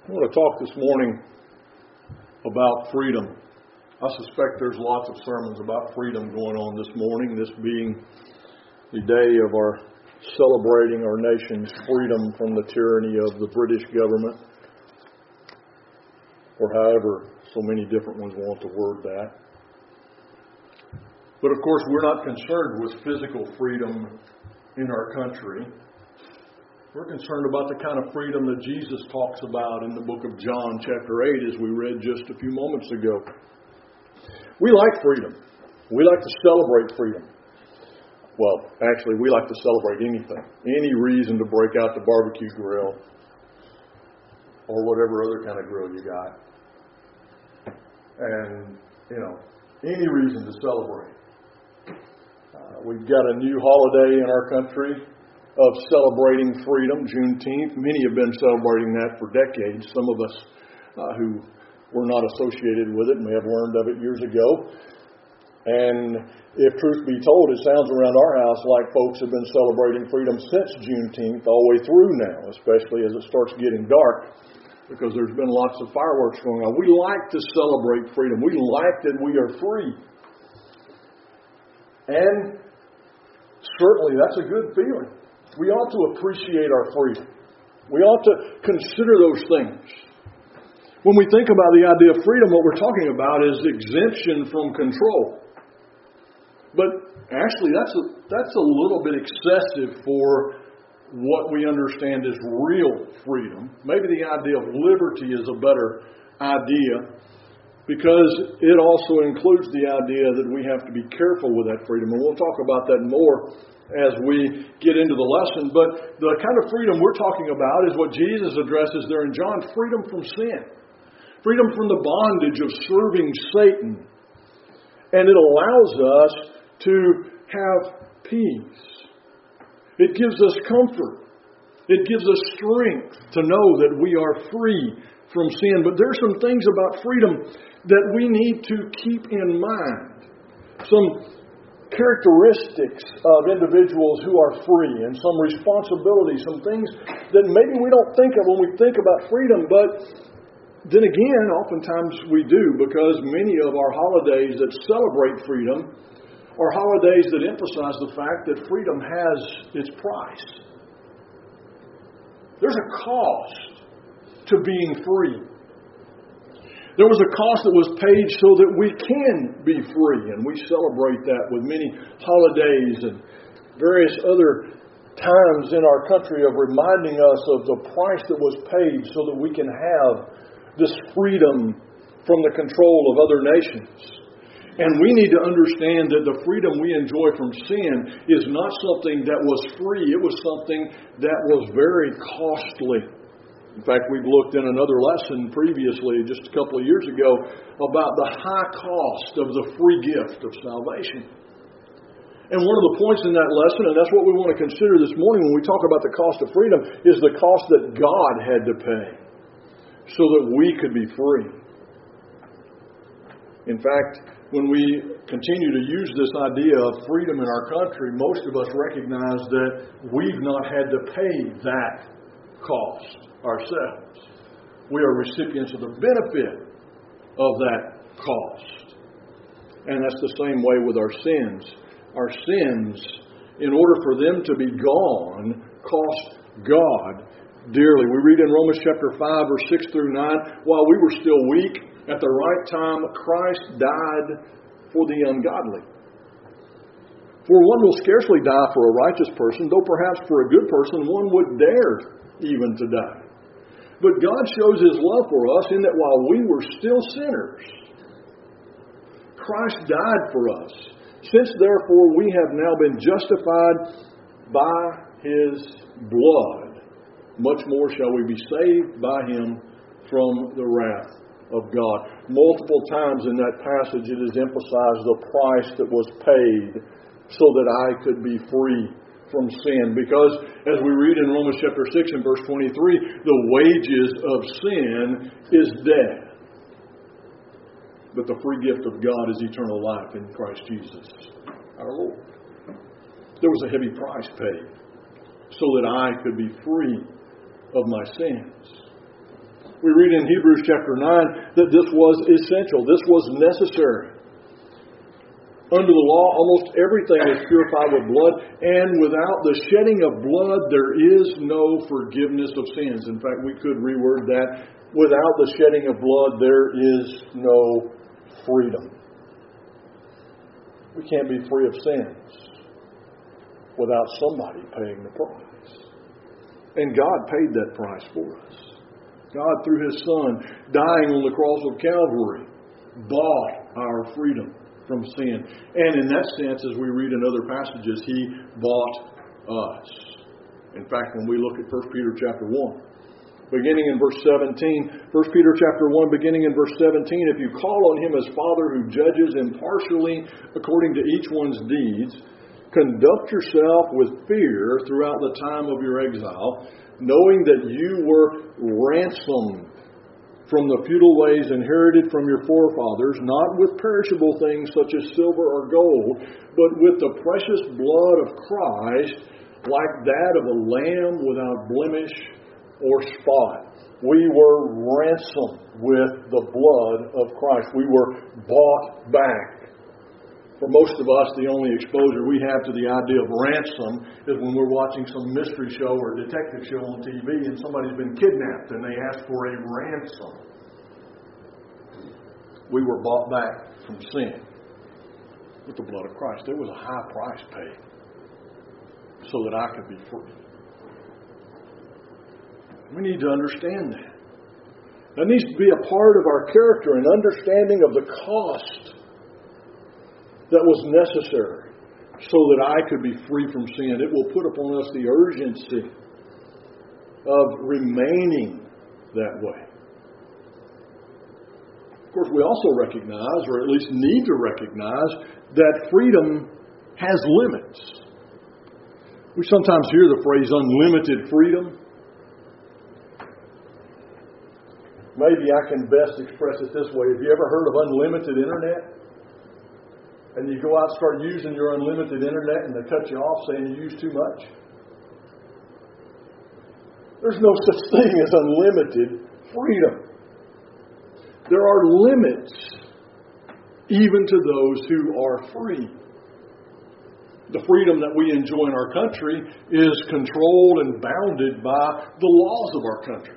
I want to talk this morning about freedom. I suspect there's lots of sermons about freedom going on this morning, this being the day of our celebrating our nation's freedom from the tyranny of the British government, or however so many different ones want to word that. But of course, we're not concerned with physical freedom in our country. We're concerned about the kind of freedom that Jesus talks about in the book of John, chapter 8, as we read just a few moments ago. We like freedom. We like to celebrate freedom. Well, actually, we like to celebrate anything. Any reason to break out the barbecue grill or whatever other kind of grill you got. And, any reason to celebrate. We've got a new holiday in our country of celebrating freedom, Juneteenth. Many have been celebrating that for decades. Some of us who were not associated with it may have learned of it years ago. And if truth be told, it sounds around our house like folks have been celebrating freedom since Juneteenth all the way through now, especially as it starts getting dark, because there's been lots of fireworks going on. We like to celebrate freedom. We like that we are free. And certainly that's a good feeling. We ought to appreciate our freedom. We ought to consider those things. When we think about the idea of freedom, what we're talking about is exemption from control. But actually, that's a little bit excessive for what we understand as real freedom. Maybe the idea of liberty is a better idea, because it also includes the idea that we have to be careful with that freedom. And we'll talk about that more as we get into the lesson. But the kind of freedom we're talking about is what Jesus addresses there in John: freedom from sin. Freedom from the bondage of serving Satan. And it allows us to have peace. It gives us comfort. It gives us strength to know that we are free from sin. But there's some things about freedom that we need to keep in mind. Some characteristics of individuals who are free, and some responsibilities, some things that maybe we don't think of when we think about freedom, but then again, oftentimes we do, because many of our holidays that celebrate freedom are holidays that emphasize the fact that freedom has its price. There's a cost to being free. There was a cost that was paid so that we can be free, and we celebrate that with many holidays and various other times in our country of reminding us of the price that was paid so that we can have this freedom from the control of other nations. And we need to understand that the freedom we enjoy from sin is not something that was free. It was something that was very costly. In fact, we've looked in another lesson previously, just a couple of years ago, about the high cost of the free gift of salvation. And one of the points in that lesson, and that's what we want to consider this morning when we talk about the cost of freedom, is the cost that God had to pay so that we could be free. In fact, when we continue to use this idea of freedom in our country, most of us recognize that we've not had to pay that cost ourselves. We are recipients of the benefit of that cost. And that's the same way with our sins. Our sins, in order for them to be gone, cost God dearly. We read in Romans chapter 5, verse 6 through 9, while we were still weak, at the right time, Christ died for the ungodly. For one will scarcely die for a righteous person, though perhaps for a good person one would dare even to die. But God shows His love for us in that while we were still sinners, Christ died for us. Since therefore we have now been justified by His blood, much more shall we be saved by Him from the wrath of God. Multiple times in that passage it is emphasized the price that was paid so that I could be free from sin. Because as we read in Romans chapter 6 and verse 23, the wages of sin is death. But the free gift of God is eternal life in Christ Jesus, our Lord. There was a heavy price paid so that I could be free of my sins. We read in Hebrews chapter 9 that this was essential. This was necessary. Under the law, almost everything is purified with blood, and without the shedding of blood, there is no forgiveness of sins. In fact, we could reword that. Without the shedding of blood, there is no freedom. We can't be free of sins without somebody paying the price. And God paid that price for us. God, through His Son, dying on the cross of Calvary, bought our freedom from sin. And in that sense, as we read in other passages, He bought us. In fact, when we look at 1 Peter chapter 1, beginning in verse 17, 1 Peter chapter 1, beginning in verse 17, if you call on Him as Father who judges impartially according to each one's deeds, conduct yourself with fear throughout the time of your exile, knowing that you were ransomed from the futile ways inherited from your forefathers, not with perishable things such as silver or gold, but with the precious blood of Christ, like that of a lamb without blemish or spot. We were ransomed with the blood of Christ. We were bought back. For most of us, the only exposure we have to the idea of ransom is when we're watching some mystery show or detective show on TV and somebody's been kidnapped and they ask for a ransom. We were bought back from sin with the blood of Christ. There was a high price paid so that I could be free. We need to understand that. That needs to be a part of our character, an understanding of the cost that was necessary so that I could be free from sin. It will put upon us the urgency of remaining that way. Of course, we also recognize, or at least need to recognize, that freedom has limits. We sometimes hear the phrase unlimited freedom. Maybe I can best express it this way. Have you ever heard of unlimited internet? And you go out and start using your unlimited internet and they cut you off saying you use too much? There's no such thing as unlimited freedom. There are limits even to those who are free. The freedom that we enjoy in our country is controlled and bounded by the laws of our country.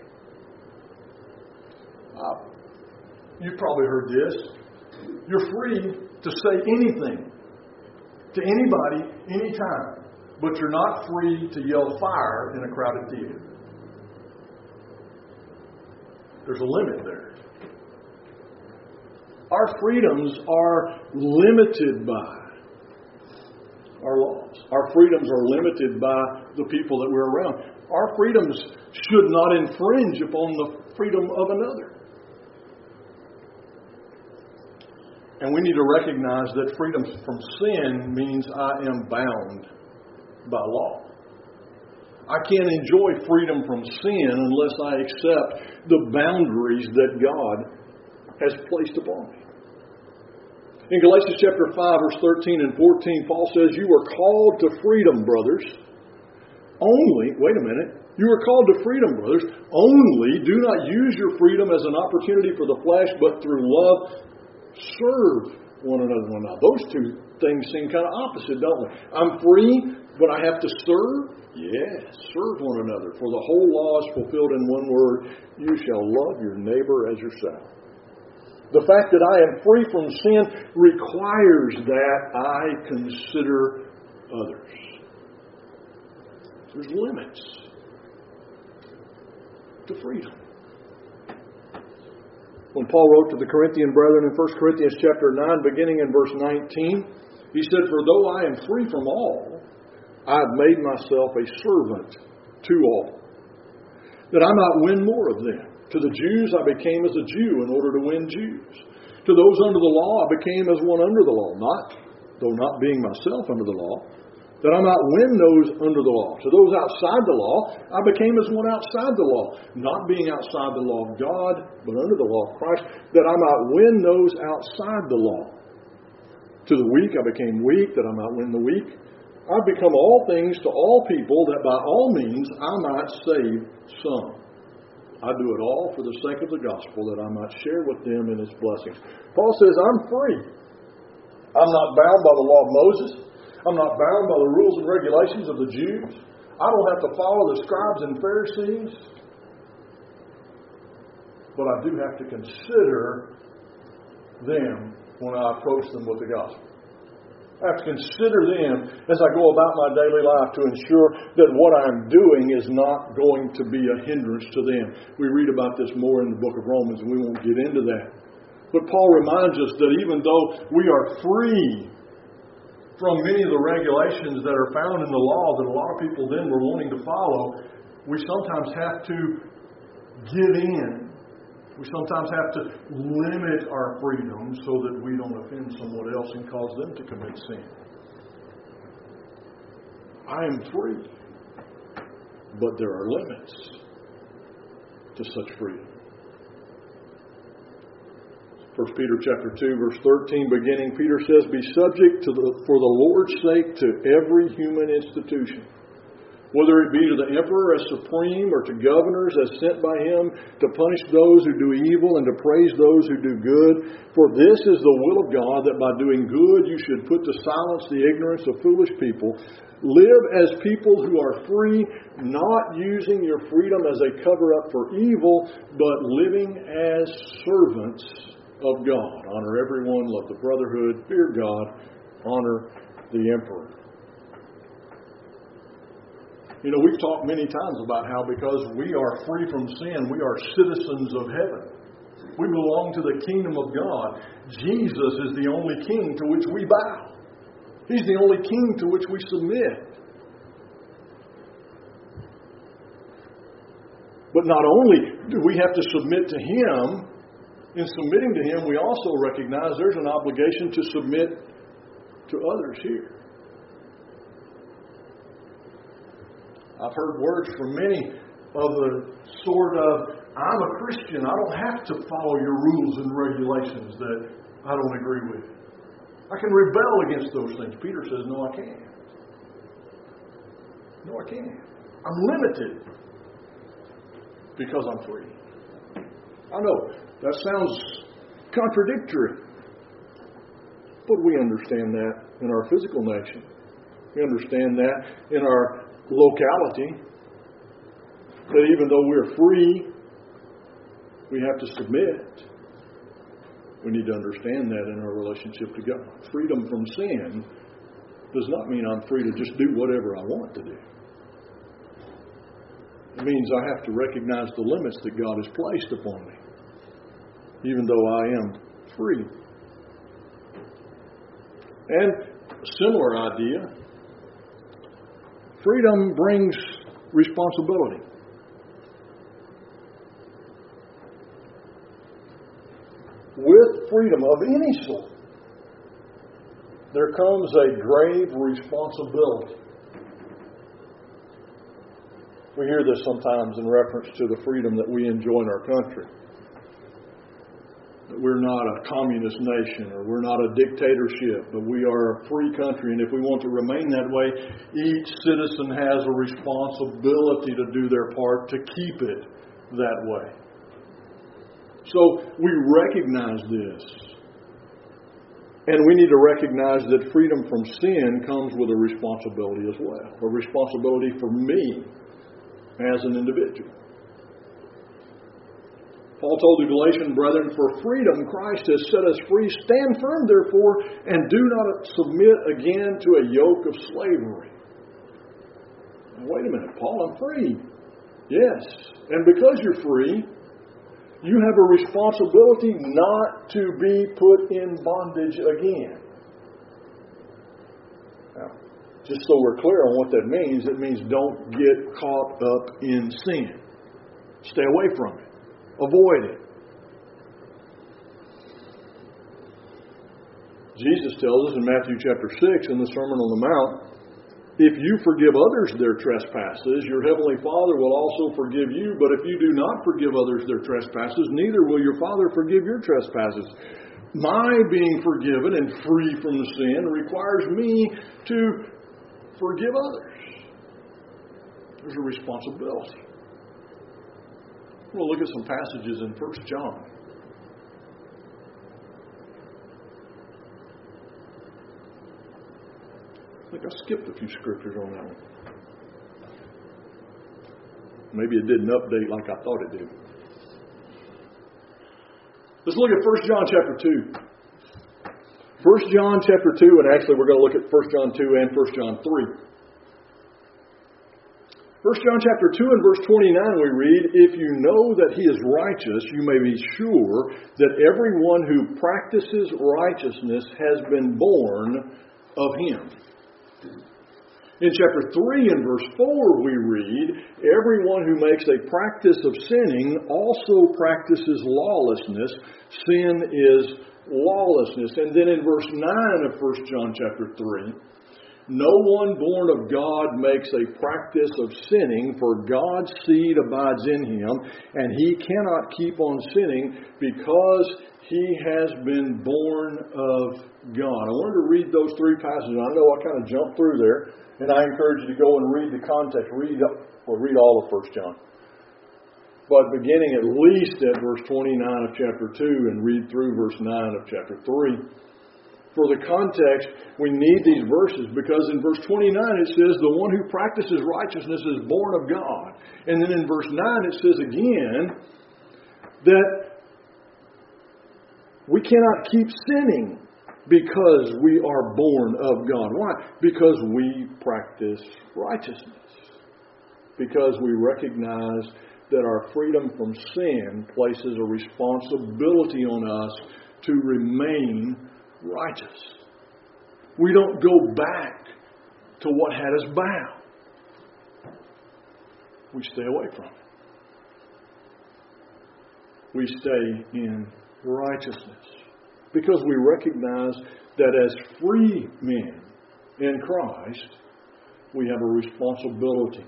You've probably heard this. You're free to say anything to anybody, anytime, but you're not free to yell fire in a crowded theater. There's a limit there. Our freedoms are limited by our laws. Our freedoms are limited by the people that we're around. Our freedoms should not infringe upon the freedom of another. And we need to recognize that freedom from sin means I am bound by law. I can't enjoy freedom from sin unless I accept the boundaries that God has placed upon me. In Galatians chapter 5, verse 13 and 14, Paul says, you were called to freedom, brothers. Only, wait a minute, you were called to freedom, brothers. Only do not use your freedom as an opportunity for the flesh, but through love serve one another. Now, those two things seem kind of opposite, don't they? I'm free, but I have to serve? Yes, serve one another. For the whole law is fulfilled in one word, you shall love your neighbor as yourself. The fact that I am free from sin requires that I consider others. There's limits to freedom. When Paul wrote to the Corinthian brethren in 1 Corinthians chapter 9, beginning in verse 19, he said, for though I am free from all, I have made myself a servant to all, that I might win more of them. To the Jews I became as a Jew in order to win Jews. To those under the law I became as one under the law, though not being myself under the law, that I might win those under the law. To those outside the law I became as one outside the law, not being outside the law of God, but under the law of Christ, that I might win those outside the law. To the weak I became weak, that I might win the weak. I've become all things to all people, that by all means I might save some. I do it all for the sake of the gospel, that I might share with them in its blessings. Paul says, I'm free. I'm not bound by the law of Moses. I'm not bound by the rules and regulations of the Jews. I don't have to follow the scribes and Pharisees. But I do have to consider them when I approach them with the gospel. I have to consider them as I go about my daily life to ensure that what I'm doing is not going to be a hindrance to them. We read about this more in the book of Romans, and we won't get into that. But Paul reminds us that even though we are free from many of the regulations that are found in the law that a lot of people then were wanting to follow, we sometimes have to give in. We sometimes have to limit our freedom so that we don't offend someone else and cause them to commit sin. I am free, but there are limits to such freedom. 1 Peter chapter 2, verse 13, beginning, Peter says, "Be subject for the Lord's sake to every human institution, whether it be to the emperor as supreme or to governors as sent by him to punish those who do evil and to praise those who do good. For this is the will of God, that by doing good you should put to silence the ignorance of foolish people. Live as people who are free, not using your freedom as a cover-up for evil, but living as servants of God. Honor everyone, love the brotherhood, fear God, honor the emperor." You know, we've talked many times about how because we are free from sin, we are citizens of heaven. We belong to the kingdom of God. Jesus is the only king to which we bow. He's the only king to which we submit. But not only do we have to submit to Him, in submitting to Him, we also recognize there's an obligation to submit to others here. I've heard words from many of the sort of, I'm a Christian, I don't have to follow your rules and regulations that I don't agree with. I can rebel against those things. Peter says, no, I can't. No, I can't. I'm limited because I'm free. I know, that sounds contradictory. But we understand that in our physical nation. We understand that in our locality, that even though we're free, we have to submit. We need to understand that in our relationship to God. Freedom from sin does not mean I'm free to just do whatever I want to do. It means I have to recognize the limits that God has placed upon me, even though I am free. And a similar idea, freedom brings responsibility. With freedom of any sort, there comes a grave responsibility. We hear this sometimes in reference to the freedom that we enjoy in our country. That we're not a communist nation, or we're not a dictatorship, but we are a free country, and if we want to remain that way, each citizen has a responsibility to do their part to keep it that way. So we recognize this. And we need to recognize that freedom from sin comes with a responsibility as well. A responsibility for me as an individual. Paul told the Galatian brethren, "For freedom Christ has set us free. Stand firm, therefore, and do not submit again to a yoke of slavery." Now, wait a minute, Paul, I'm free. Yes. And because you're free, you have a responsibility not to be put in bondage again. Now, just so we're clear on what that means, it means don't get caught up in sin. Stay away from it. Avoid it. Jesus tells us in Matthew chapter 6 in the Sermon on the Mount, "If you forgive others their trespasses, your heavenly Father will also forgive you. But if you do not forgive others their trespasses, neither will your Father forgive your trespasses." My being forgiven and free from sin requires me to forgive others. There's a responsibility. We'll look at some passages in 1 John. I think I skipped a few scriptures on that one. Maybe it didn't update like I thought it did. Let's look at 1 John chapter 2. 1 John chapter 2, and actually we're going to look at 1 John 2 and 1 John 3. 1 John chapter 2 and verse 29 we read, "If you know that He is righteous, you may be sure that everyone who practices righteousness has been born of Him." In chapter 3 and verse 4 we read, "Everyone who makes a practice of sinning also practices lawlessness. Sin is lawlessness." And then in verse 9 of 1 John chapter 3, "No one born of God makes a practice of sinning, for God's seed abides in him, and he cannot keep on sinning because he has been born of God." I wanted to read those three passages. I know I kind of jumped through there, and I encourage you to go and read the context. Read all of 1 John. But beginning at least at verse 29 of chapter 2 and read through verse 9 of chapter 3. For the context, we need these verses because in verse 29 it says, "The one who practices righteousness is born of God." And then in verse 9 it says again that we cannot keep sinning because we are born of God. Why? Because we practice righteousness. Because we recognize that our freedom from sin places a responsibility on us to remain righteous. We don't go back to what had us bound. We stay away from it. We stay in righteousness. Because we recognize that as free men in Christ, we have a responsibility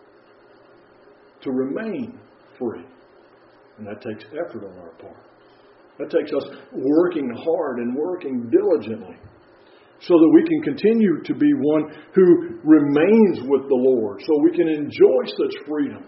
to remain free. And that takes effort on our part. That takes us working hard and working diligently so that we can continue to be one who remains with the Lord, so we can enjoy such freedom.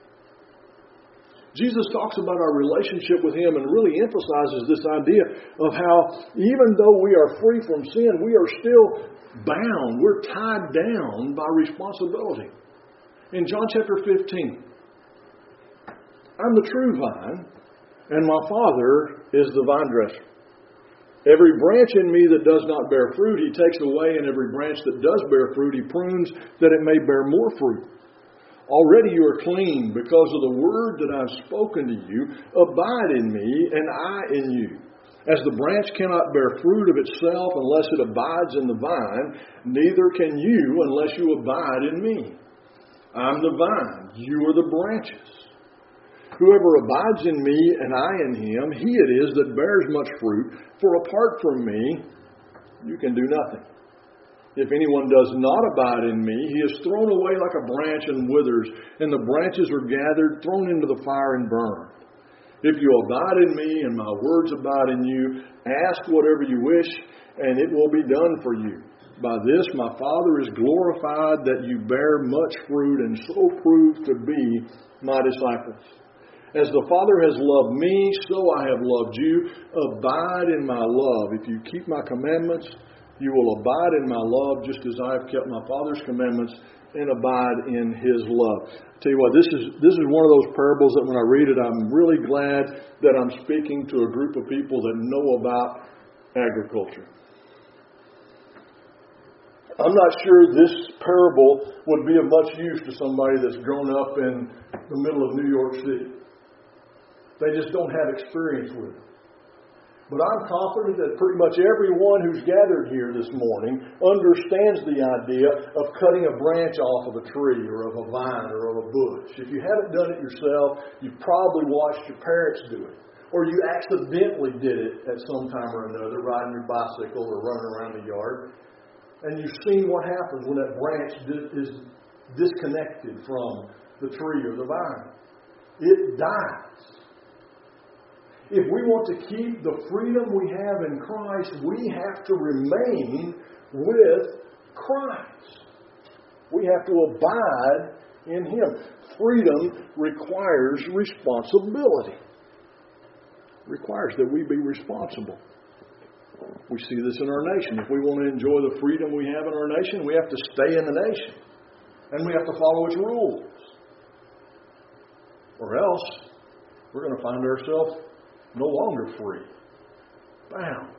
Jesus talks about our relationship with Him and really emphasizes this idea of how even though we are free from sin, we are still bound. We're tied down by responsibility. In John chapter 15, "I'm the true vine, and my Father is the vine dresser. Every branch in me that does not bear fruit, He takes away, and every branch that does bear fruit, He prunes that it may bear more fruit. Already you are clean because of the word that I've spoken to you. Abide in me, and I in you. As the branch cannot bear fruit of itself unless it abides in the vine, neither can you unless you abide in me. I'm the vine, you are the branches. Whoever abides in me and I in him, he it is that bears much fruit, for apart from me, you can do nothing. If anyone does not abide in me, he is thrown away like a branch and withers, and the branches are gathered, thrown into the fire and burned. If you abide in me and my words abide in you, ask whatever you wish, and it will be done for you. By this my Father is glorified, that you bear much fruit, and so prove to be my disciples. As the Father has loved me, so I have loved you. Abide in my love. If you keep my commandments, you will abide in my love, just as I have kept my Father's commandments and abide in His love." I tell you what, this is one of those parables that when I read it, I'm really glad that I'm speaking to a group of people that know about agriculture. I'm not sure this parable would be of much use to somebody that's grown up in the middle of New York City. They just don't have experience with it. But I'm confident that pretty much everyone who's gathered here this morning understands the idea of cutting a branch off of a tree or of a vine or of a bush. If you haven't done it yourself, you've probably watched your parents do it. Or you accidentally did it at some time or another, riding your bicycle or running around the yard. And you've seen what happens when that branch is disconnected from the tree or the vine. It dies. If we want to keep the freedom we have in Christ, we have to remain with Christ. We have to abide in Him. Freedom requires responsibility. Requires that we be responsible. We see this in our nation. If we want to enjoy the freedom we have in our nation, we have to stay in the nation. And we have to follow its rules. Or else, we're going to find ourselves no longer free. Bound.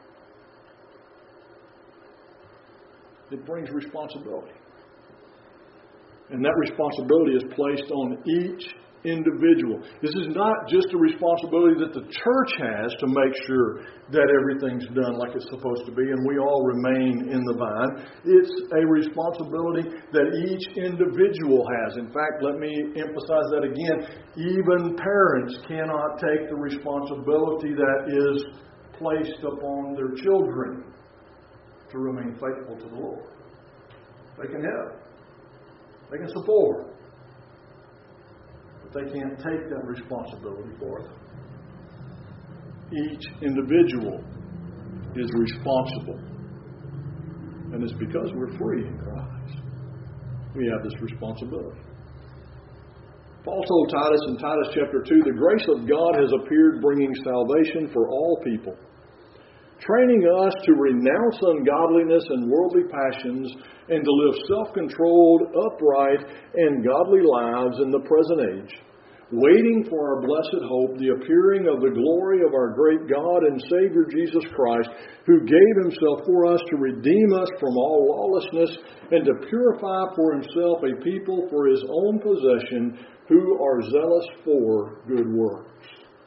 It brings responsibility. And that responsibility is placed on each individual. This is not just a responsibility that the church has to make sure that everything's done like it's supposed to be and we all remain in the vine. It's a responsibility that each individual has. In fact, let me emphasize that again. Even parents cannot take the responsibility that is placed upon their children to remain faithful to the Lord. They can help. They can support. But they can't take that responsibility for them. Each individual is responsible. And it's because we're free in Christ. We have this responsibility. Paul told Titus in Titus chapter 2, the grace of God has appeared, bringing salvation for all people, training us to renounce ungodliness and worldly passions and to live self-controlled, upright, and godly lives in the present age, waiting for our blessed hope, the appearing of the glory of our great God and Savior Jesus Christ, who gave Himself for us to redeem us from all lawlessness and to purify for Himself a people for His own possession who are zealous for good works.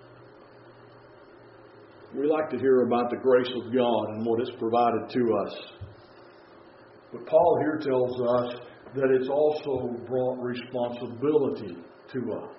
We like to hear about the grace of God and what it's provided to us. But Paul here tells us that it's also brought responsibility to us.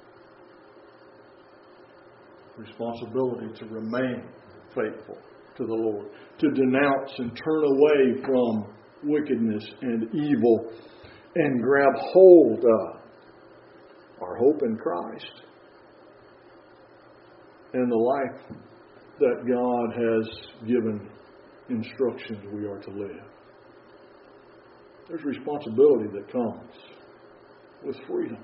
Responsibility to remain faithful to the Lord. To denounce and turn away from wickedness and evil and grab hold of our hope in Christ and the life that God has given instructions we are to live. There's responsibility that comes with freedom.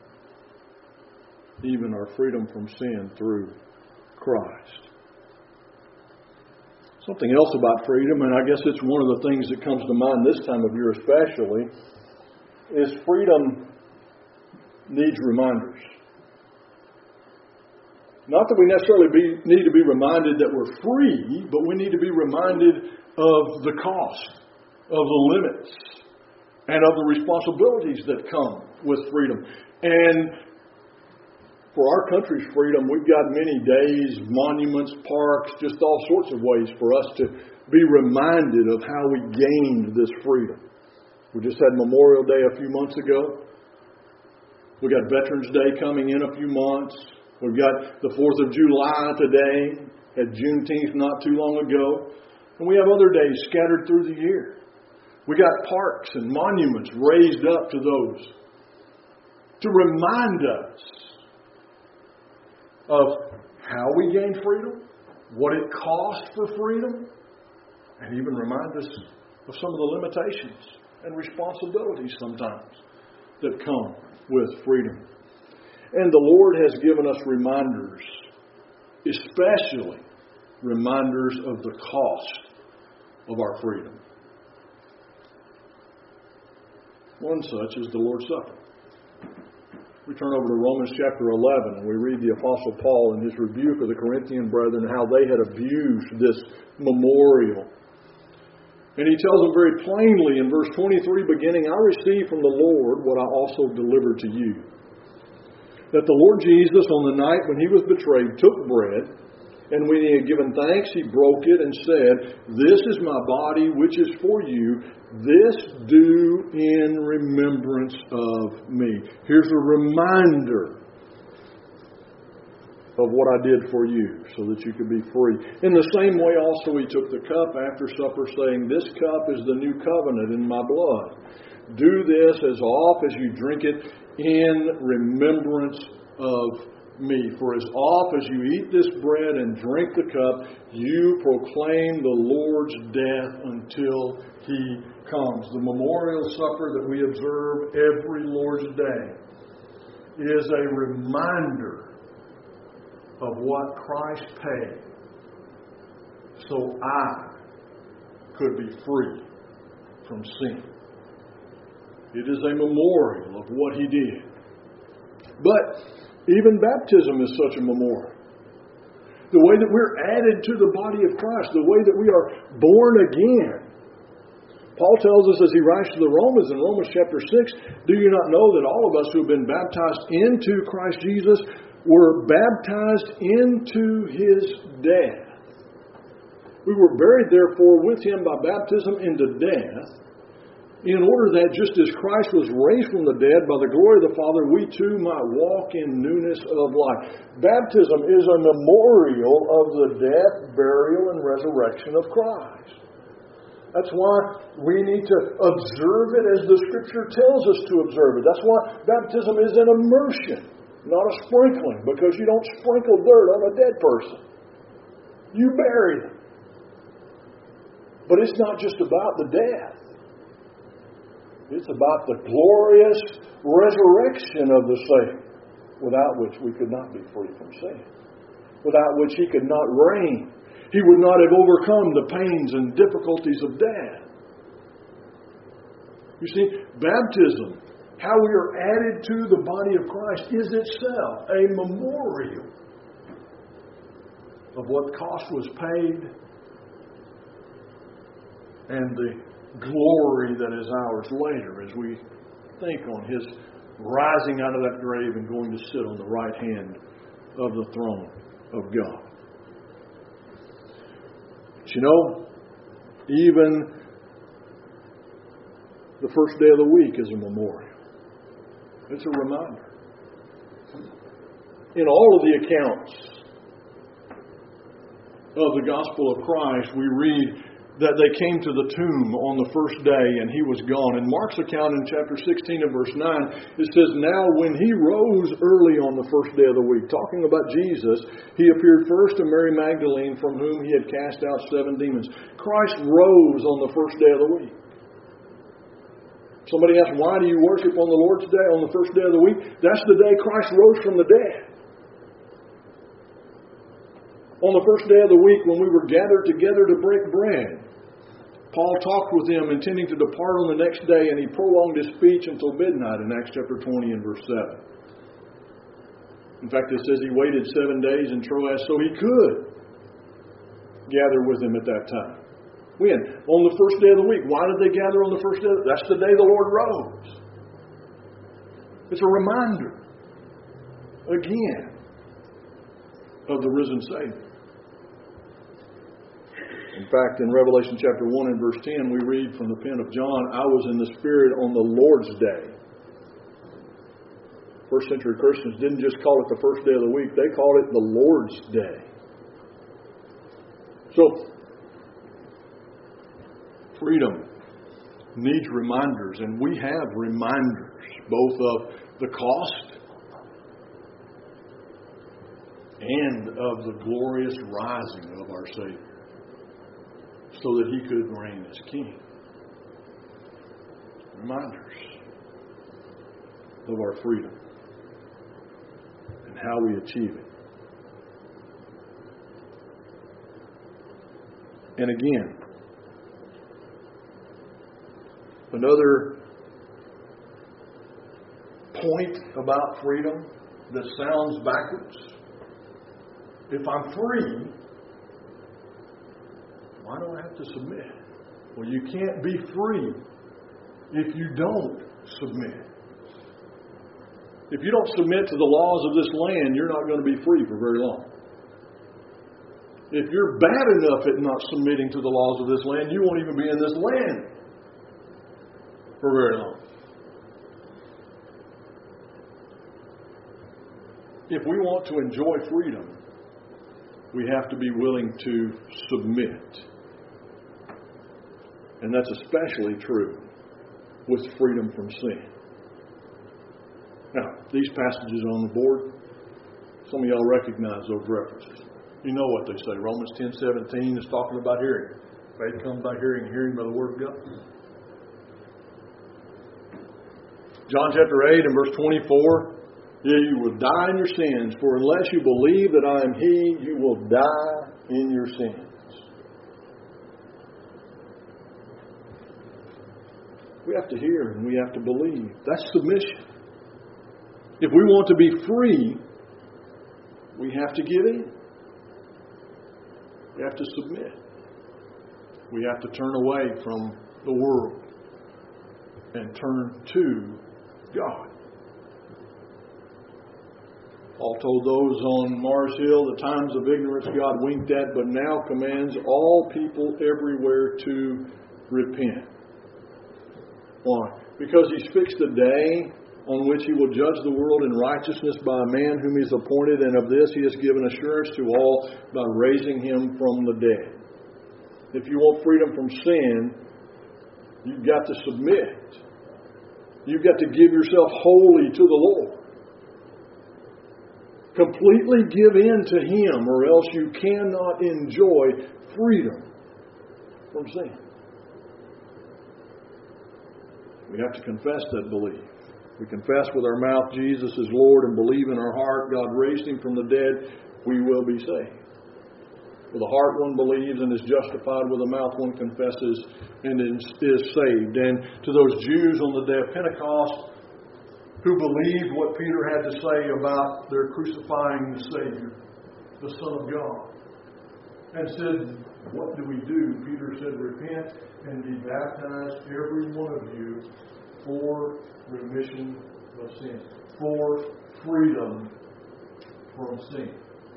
Even our freedom from sin through Christ. Something else about freedom, and I guess it's one of the things that comes to mind this time of year especially, is freedom needs reminders. Not that we necessarily need to be reminded that we're free, but we need to be reminded of the cost, of the limits, and of the responsibilities that come with freedom. And for our country's freedom, we've got many days, monuments, parks, just all sorts of ways for us to be reminded of how we gained this freedom. We just had Memorial Day a few months ago. We've got Veterans Day coming in a few months. We've got the 4th of July today, had Juneteenth not too long ago. And we have other days scattered through the year. We got parks and monuments raised up to those to remind us of how we gain freedom, what it costs for freedom, and even remind us of some of the limitations and responsibilities sometimes that come with freedom. And the Lord has given us reminders, especially reminders of the cost of our freedom. One such is the Lord's Supper. We turn over to Romans chapter 11 and we read the Apostle Paul in his rebuke of the Corinthian brethren, how they had abused this memorial. And he tells them very plainly in verse 23 beginning, I received from the Lord what I also delivered to you. That the Lord Jesus on the night when He was betrayed took bread, and when He had given thanks, He broke it and said, This is my body which is for you. This do in remembrance of me. Here's a reminder of what I did for you so that you could be free. In the same way also He took the cup after supper, saying, This cup is the new covenant in my blood. Do this as oft as you drink it in remembrance of me. For as oft as you eat this bread and drink the cup, you proclaim the Lord's death until He comes. The memorial supper that we observe every Lord's Day is a reminder of what Christ paid so I could be free from sin. It is a memorial of what He did. But even baptism is such a memorial. The way that we're added to the body of Christ, the way that we are born again. Paul tells us as he writes to the Romans in Romans chapter 6, do you not know that all of us who have been baptized into Christ Jesus were baptized into His death? We were buried therefore with Him by baptism into death, in order that just as Christ was raised from the dead by the glory of the Father, we too might walk in newness of life. Baptism is a memorial of the death, burial, and resurrection of Christ. That's why we need to observe it as the Scripture tells us to observe it. That's why baptism is an immersion, not a sprinkling, because you don't sprinkle dirt on a dead person. You bury them. But it's not just about the death. It's about the glorious resurrection of the Savior, without which we could not be free from sin, without which He could not reign. He would not have overcome the pains and difficulties of death. You see, baptism, how we are added to the body of Christ, is itself a memorial of what cost was paid and the glory that is ours later as we think on His rising out of that grave and going to sit on the right hand of the throne of God. But you know, even the first day of the week is a memorial. It's a reminder. In all of the accounts of the gospel of Christ, we read that they came to the tomb on the first day and He was gone. In Mark's account in chapter 16 and verse 9, it says, now when He rose early on the first day of the week, talking about Jesus, He appeared first to Mary Magdalene, from whom He had cast out 7 demons. Christ rose on the first day of the week. Somebody asked, why do you worship on the Lord's Day, on the first day of the week? That's the day Christ rose from the dead. On the first day of the week, when we were gathered together to break bread, Paul talked with them, intending to depart on the next day, and he prolonged his speech until midnight in Acts chapter 20 and verse 7. In fact, it says he waited 7 days in Troas so he could gather with them at that time. When? On the first day of the week. Why did they gather on the first day? That's the day the Lord rose. It's a reminder, again, of the risen Savior. In fact, in Revelation chapter 1 and verse 10, we read from the pen of John, I was in the Spirit on the Lord's day. First century Christians didn't just call it the first day of the week, they called it the Lord's day. So, freedom needs reminders, and we have reminders, both of the cost and of the glorious rising of our Savior, so that He could reign as King. Reminders of our freedom and how we achieve it. And again, another point about freedom that sounds backwards. If I'm free, why do I have to submit? Well, you can't be free if you don't submit. If you don't submit to the laws of this land, you're not going to be free for very long. If you're bad enough at not submitting to the laws of this land, you won't even be in this land for very long. If we want to enjoy freedom, we have to be willing to submit. And that's especially true with freedom from sin. Now, these passages on the board Some of y'all recognize those references. You know what they say. Romans 10:17 is talking about hearing. Faith comes by hearing, and hearing by the Word of God. John chapter 8 and verse 24. You will die in your sins, for unless you believe that I am He, you will die in your sins. We have to hear and we have to believe. That's submission. If we want to be free, we have to give in. We have to submit. We have to turn away from the world and turn to God. Paul told those on Mars Hill, the times of ignorance God winked at, but now commands all people everywhere to repent. Why? Because He's fixed a day on which He will judge the world in righteousness by a man whom He's appointed, and of this He has given assurance to all by raising Him from the dead. If you want freedom from sin, you've got to submit. You've got to give yourself wholly to the Lord. Completely give in to Him, or else you cannot enjoy freedom from sin. We have to confess that belief. We confess with our mouth Jesus is Lord and believe in our heart God raised Him from the dead, we will be saved. With the heart one believes and is justified, with the mouth one confesses and is saved. And to those Jews on the day of Pentecost who believed what Peter had to say about their crucifying the Savior, the Son of God, and said, what do we do? Peter said, repent and be baptized, every one of you, for remission of sin, for freedom from sin.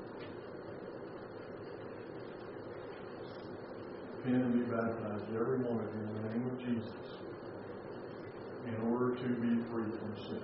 Repent and be baptized, every one of you, in the name of Jesus, in order to be free from sin.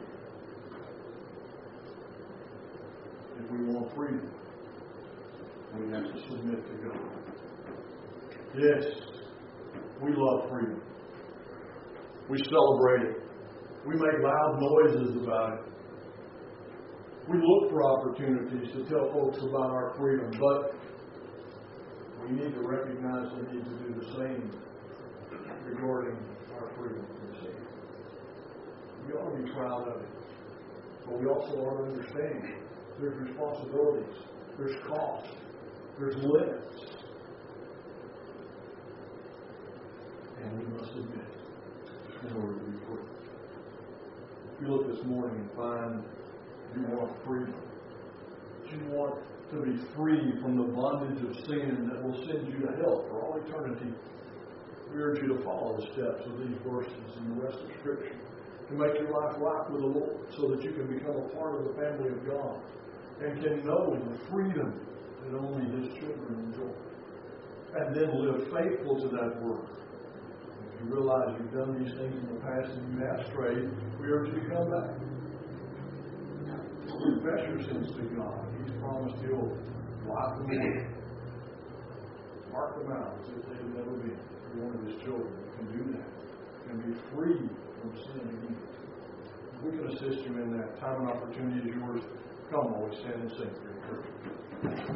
If we want freedom, we have to submit to God. Yes, we love freedom. We celebrate it. We make loud noises about it. We look for opportunities to tell folks about our freedom, but we need to recognize the need to do the same regarding our freedom from sin. We ought to be proud of it, but we also ought to understand there's responsibilities, there's cost, there's limits, and we must submit in order to be free. If you look this morning and find you want freedom, you want to be free from the bondage of sin that will send you to hell for all eternity, we urge you to follow the steps of these verses and the rest of Scripture to make your life right with the Lord so that you can become a part of the family of God and can know the freedom that only His children enjoy. And then live faithful to that word. If you realize you've done these things in the past and you have strayed, we urge you to come back. Confess your sins to God. He's promised He'll wipe them away. Mark them out as if they have never been. Every one of His children can do that and be free from sin again. If we can assist you in that, time and opportunity is yours. Come, always stand and sing for your church.